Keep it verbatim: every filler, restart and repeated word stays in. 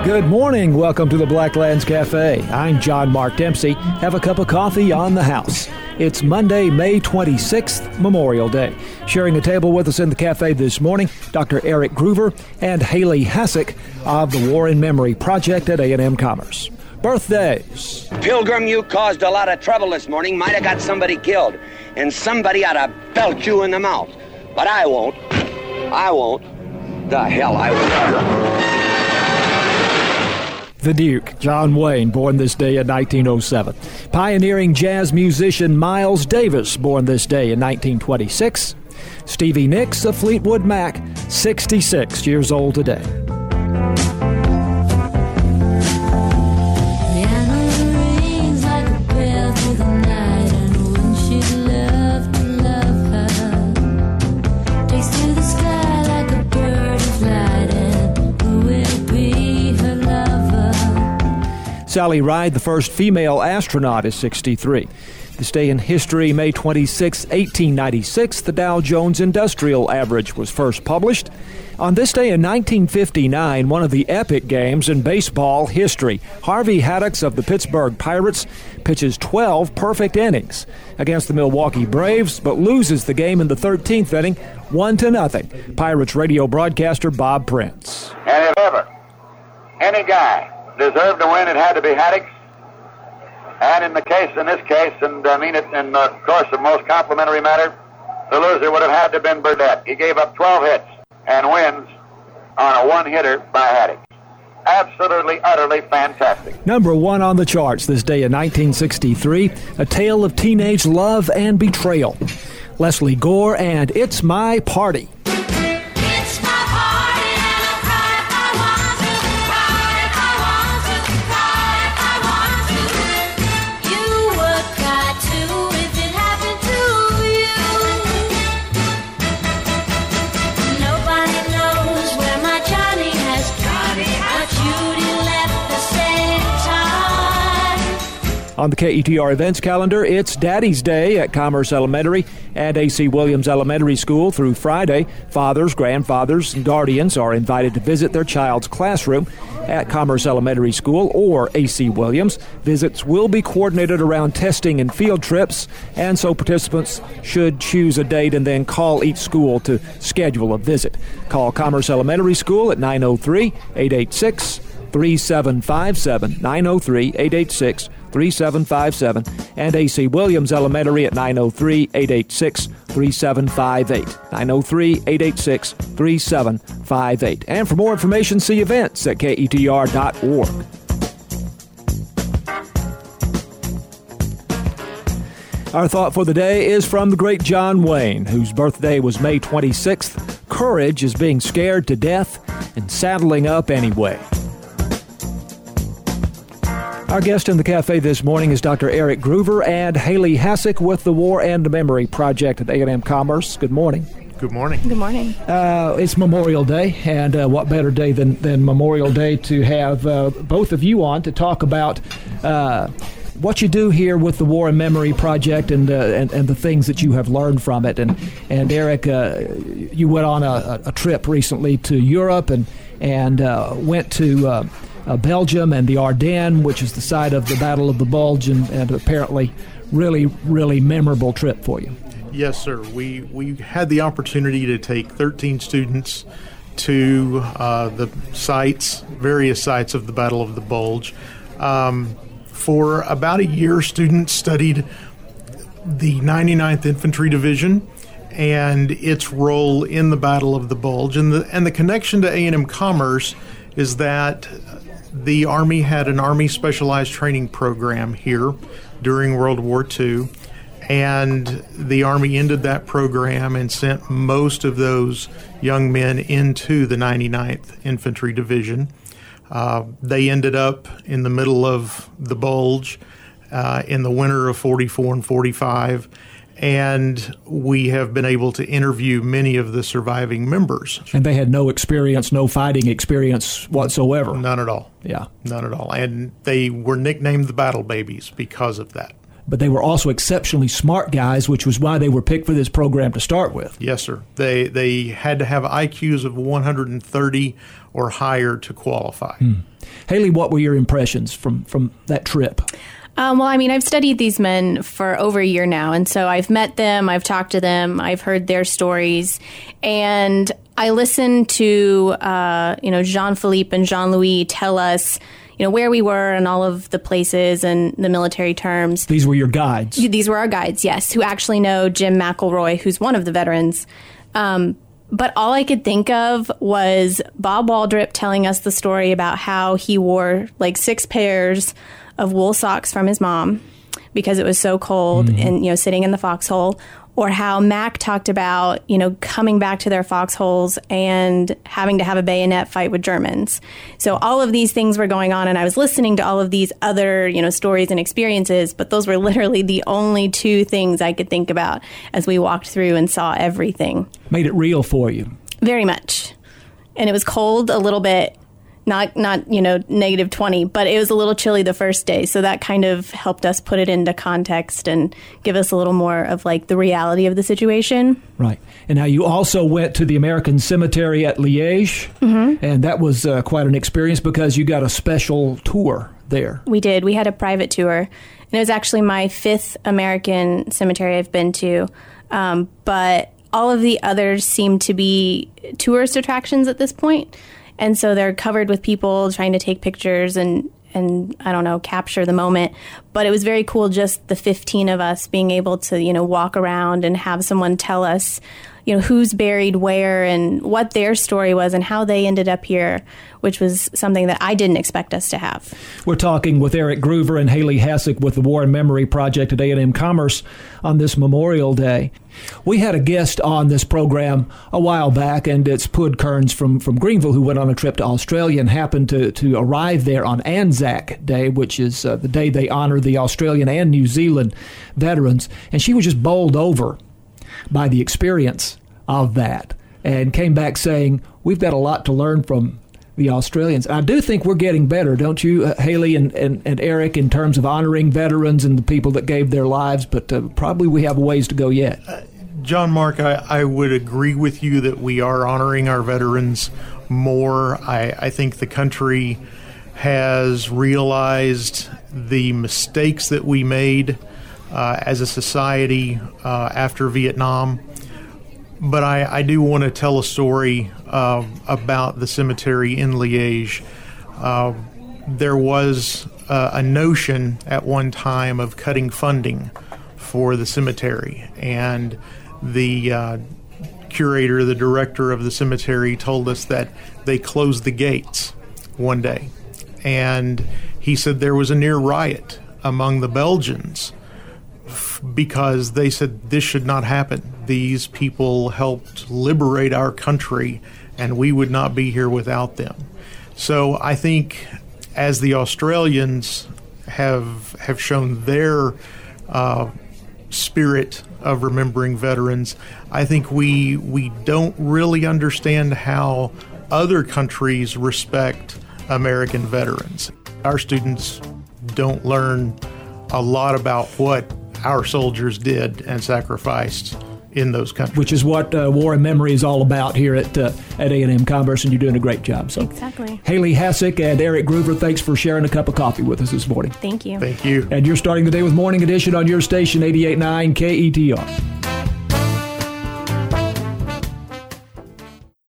Good morning. Welcome to the Blacklands Cafe. I'm John Mark Dempsey. Have a cup of coffee on the house. It's Monday, May twenty-sixth, Memorial Day. Sharing a table with us in the cafe this morning, Doctor Eric Groover and Haley Hassick of the War in Memory Project at A and M Commerce. Birthdays. Pilgrim, you caused a lot of trouble this morning. Might have got somebody killed. And somebody ought to belt you in the mouth. But I won't. I won't. The hell I won't. The Duke, John Wayne, born this day in nineteen oh seven. Pioneering jazz musician Miles Davis, born this day in nineteen twenty-six. Stevie Nicks of Fleetwood Mac, sixty-six years old today. Sally Ride, the first female astronaut, is sixty-three. This day in history, May twenty-sixth, eighteen ninety-six, the Dow Jones Industrial Average was first published. On this day in nineteen fifty-nine, one of the epic games in baseball history, Harvey Haddix of the Pittsburgh Pirates pitches twelve perfect innings against the Milwaukee Braves, but loses the game in the thirteenth inning, one to nothing. Pirates radio broadcaster Bob Prince. And if ever any guy deserved to win, it had to be Haddix. And in the case, in this case, and I mean it in the course of most complimentary matter, the loser would have had to have been Burdett. He gave up twelve hits and wins on a one-hitter by Haddix. Absolutely, utterly fantastic. Number one on the charts this day in nineteen sixty-three, A Tale of Teenage Love and Betrayal. Leslie Gore and It's My Party. On the K E T R events calendar, it's Daddy's Day at Commerce Elementary and A C Williams Elementary School through Friday. Fathers, grandfathers, and guardians are invited to visit their child's classroom at Commerce Elementary School or A C Williams. Visits will be coordinated around testing and field trips, and so participants should choose a date and then call each school to schedule a visit. Call Commerce Elementary School at nine oh three, eight eight six, three seven five seven, nine oh three, eight eight six, three seven five seven, and A C Williams Elementary at nine oh three, eight eight six, three seven five eight, nine oh three, eight eight six, three seven five eight. And for more information, see events at K E T R dot org. Our thought for the day is from the great John Wayne, whose birthday was May twenty-sixth. Courage is being scared to death and saddling up anyway. Our guest in the cafe this morning is Doctor Eric Groover and Haley Hassick with the War and Memory Project at A and M Commerce. Good morning. Good morning. Good morning. Uh, it's Memorial Day, and uh, what better day than, than Memorial Day to have uh, both of you on to talk about uh, what you do here with the War and Memory Project and, uh, and and the things that you have learned from it. And and Eric, uh, you went on a, a trip recently to Europe and and uh, went to uh, Uh, Belgium and the Ardennes, which is the site of the Battle of the Bulge, and, and apparently really, really memorable trip for you. Yes, sir. We we had the opportunity to take thirteen students to uh, the sites, various sites of the Battle of the Bulge. Um, for about a year, students studied the ninety-ninth Infantry Division and its role in the Battle of the Bulge. And the, and the connection to A and M Commerce is that the Army had an Army Specialized Training Program here during World War Two, and the Army ended that program and sent most of those young men into the ninety-ninth Infantry Division. Uh, they ended up in the middle of the Bulge uh, in the winter of forty-four and forty-five, and we have been able to interview many of the surviving members. And they had no experience, no fighting experience whatsoever. None at all. Yeah. None at all. And they were nicknamed the Battle Babies because of that. but they were also exceptionally smart guys, which was why they were picked for this program to start with. Yes, sir. They they had to have I Qs of one hundred thirty or higher to qualify. Hmm. Haley, what were your impressions from, from that trip? Um, well, I mean, I've studied these men for over a year now, and so I've met them, I've talked to them, I've heard their stories, and I listened to, uh, you know, Jean-Philippe and Jean-Louis tell us, you know, where we were and all of the places and the military terms. These were your guides? These were our guides, yes, who actually know Jim McElroy, who's one of the veterans. Um, but all I could think of was Bob Waldrop telling us the story about how he wore like six pairs of wool socks from his mom because it was so cold mm-hmm. and, you know, sitting in the foxhole, or how Mac talked about, you know, coming back to their foxholes and having to have a bayonet fight with Germans. So all of these things were going on, and I was listening to all of these other, you know, stories and experiences, but those were literally the only two things I could think about as we walked through and saw everything. Made it real for you. Very much. And it was cold a little bit. Not, not you know, negative twenty, but it was a little chilly the first day. So that kind of helped us put it into context and give us a little more of, like, the reality of the situation. Right. And now you also went to the American Cemetery at Liège, mm-hmm. and that was uh, quite an experience because you got a special tour there. We did. We had a private tour. And it was actually my fifth American cemetery I've been to. Um, but all of the others seem to be tourist attractions at this point. And so they're covered with people trying to take pictures and, and I don't know, capture the moment. But it was very cool just the fifteen of us being able to, you know, walk around and have someone tell us, you know, who's buried where and what their story was and how they ended up here, which was something that I didn't expect us to have. We're talking with Eric Groover and Haley Hassick with the War and Memory Project at A and M Commerce on this Memorial Day. We had a guest on this program a while back, and it's Pud Kearns from, from Greenville, who went on a trip to Australia and happened to, to arrive there on Anzac Day, which is uh, the day they honor the Australian and New Zealand veterans. And she was just bowled over by the experience of that and came back saying, we've got a lot to learn from the Australians. I do think we're getting better, don't you, uh, Haley and, and, and Eric, in terms of honoring veterans and the people that gave their lives, but uh, probably we have a ways to go yet. Uh, John Mark, I, I would agree with you that we are honoring our veterans more. I, I think the country has realized the mistakes that we made uh, as a society uh, after Vietnam. But I, I do want to tell a story uh, about the cemetery in Liège. Uh, there was uh, a notion at one time of cutting funding for the cemetery, and the uh, curator, the director of the cemetery, told us that they closed the gates one day. And he said there was a near riot among the Belgians because they said this should not happen. These people helped liberate our country, and we would not be here without them. So I think as the Australians have have shown their uh, spirit of remembering veterans, I think we we don't really understand how other countries respect American veterans. Our students don't learn a lot about what our soldiers did and sacrificed in those countries. Which is what uh, War and Memory is all about here at uh, at A and M Commerce, and you're doing a great job. So, exactly. Haley Hassick and Eric Groover, thanks for sharing a cup of coffee with us this morning. Thank you. Thank you. And you're starting the day with Morning Edition on your station, eighty-eight point nine K E T R.